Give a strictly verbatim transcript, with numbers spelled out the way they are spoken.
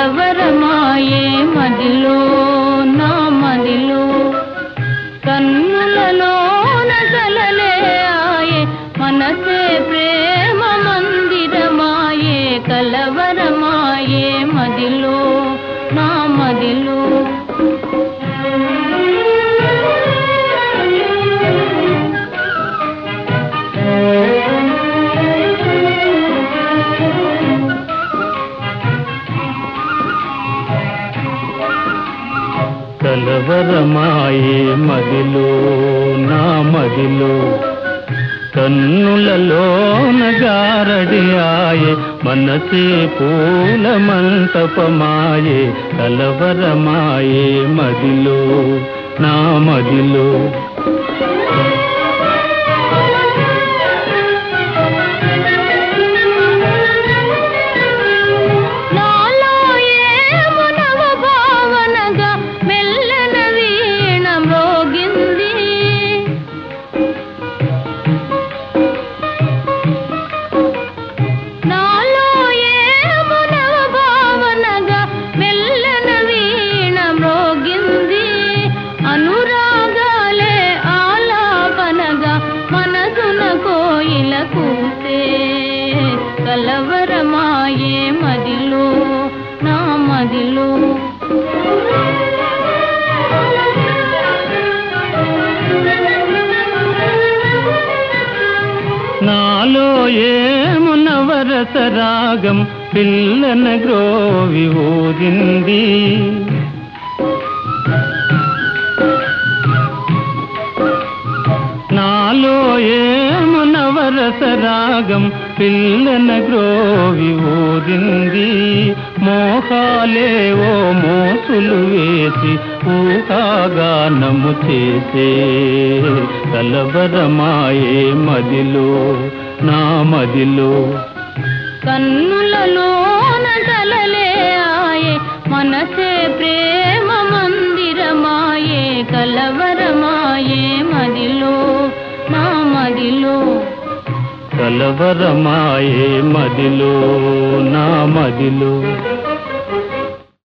కలవరమాయే మదిలో నా మదిలో కన్నులలోన కలలే ఆయే మనసే ప్రేమ మందిరమాయే కలవరమాయే మదిలో నా మదిలో కలవరమాయే మదిలో నా మదిలో కన్నులలోన గారడి ఆయే మనసే పూల మంటపమాయే కలవరమాయే మదిలో నా మదిలో కలవరమాయే మదిలో నా మదిలో నాలో ఏమునవరస రాగం పిల్లన గ్రోవి ఊరింది నాలో ఏమునవరస రాగం పిల్లన గ్రోవి ఊరింది మోహాలేవో మోసులు వేసి ఊహాగానము చేసే కలవరమాయే మదిలో నా మదిలో కన్నులలోన కలలే ఆయే మనసే ప్రేమ మందిరమాయే కలవరమాయే మదిలో నా మదిలో కలవరమాయే మదిలో నా మదిలో